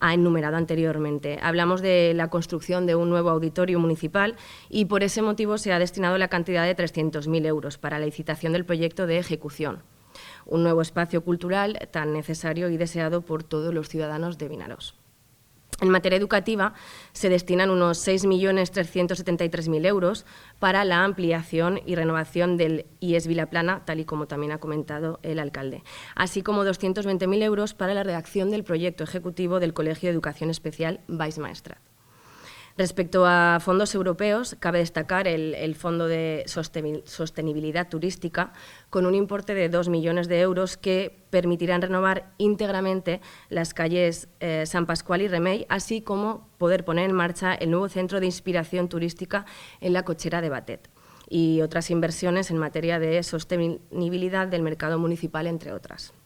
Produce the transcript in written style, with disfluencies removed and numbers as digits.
ha enumerado anteriormente. Hablamos de la construcción de un nuevo auditorio municipal y por ese motivo se ha destinado la cantidad de 300.000 euros para la licitación del proyecto de ejecución. Un nuevo espacio cultural tan necesario y deseado por todos los ciudadanos de Vinaròs. En materia educativa, se destinan unos 6.373.000 euros para la ampliación y renovación del IES Vilaplana, tal y como también ha comentado el alcalde, así como 220.000 euros para la redacción del proyecto ejecutivo del Colegio de Educación Especial Baix Maestrat. Respecto a fondos europeos, cabe destacar el Fondo de Sostenibilidad Turística con un importe de 2 millones de euros que permitirán renovar íntegramente las calles San Pascual y Remei, así como poder poner en marcha el nuevo centro de inspiración turística en la cochera de Batet y otras inversiones en materia de sostenibilidad del mercado municipal, entre otras.